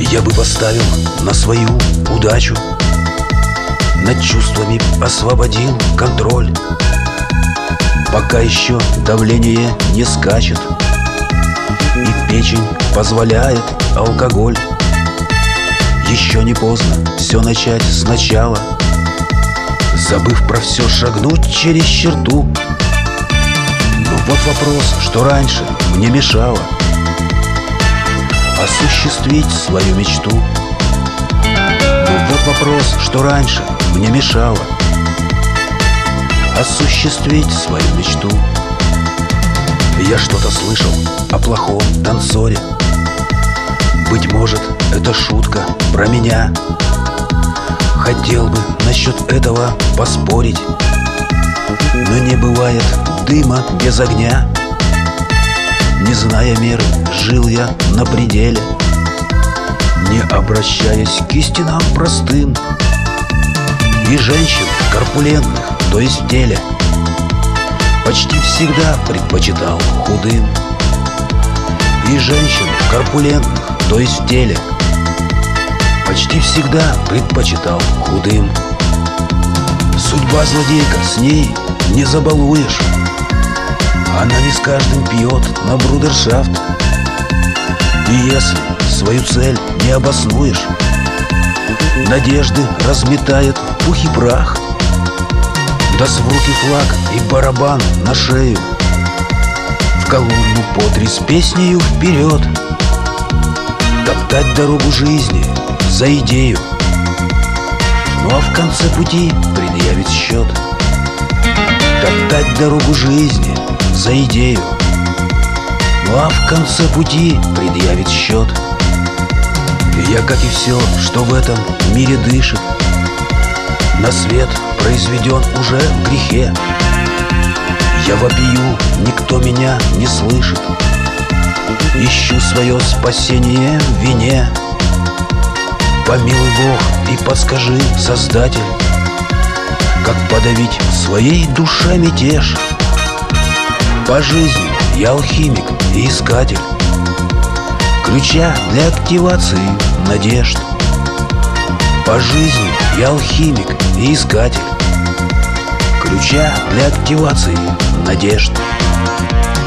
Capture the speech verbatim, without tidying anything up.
Я бы поставил на свою удачу, над чувствами освободил контроль. Пока еще давление не скачет и печень позволяет алкоголь. Еще не поздно все начать сначала, забыв про все, шагнуть через черту. Но вот вопрос, что раньше мне мешало осуществить свою мечту. Но вот вопрос, что раньше мне мешало осуществить свою мечту. Я что-то слышал о плохом танцоре. Быть может, это шутка про меня. Хотел бы насчет этого поспорить, но не бывает дыма без огня. Не зная меры, жил я на пределе, не обращаясь к истинам простым. И женщин корпулентных, то есть в теле, почти всегда предпочитал худым. И женщин корпулентных, то есть в теле, почти всегда предпочитал худым. Судьба злодейка, с ней не забалуешь. Она не с каждым пьет на брудершафт. И если свою цель не обоснуешь, надежды разметает пух и прах. Да в руки флаг и барабан на шею, в колонну потри с песнею вперед. Топтать дорогу жизни за идею, ну а в конце пути предъявить счет. Топтать дорогу жизни за идею, ну а в конце пути предъявить счет. Я, как и все, что в этом мире дышит, на свет произведен уже в грехе. Я вопию, никто меня не слышит, ищу свое спасение в вине. Помилуй Бог и подскажи, Создатель, как подавить в своей душе мятеж. По жизни я алхимик и искатель ключа для активации надежд. По жизни я алхимик и искатель ключа для активации надежд.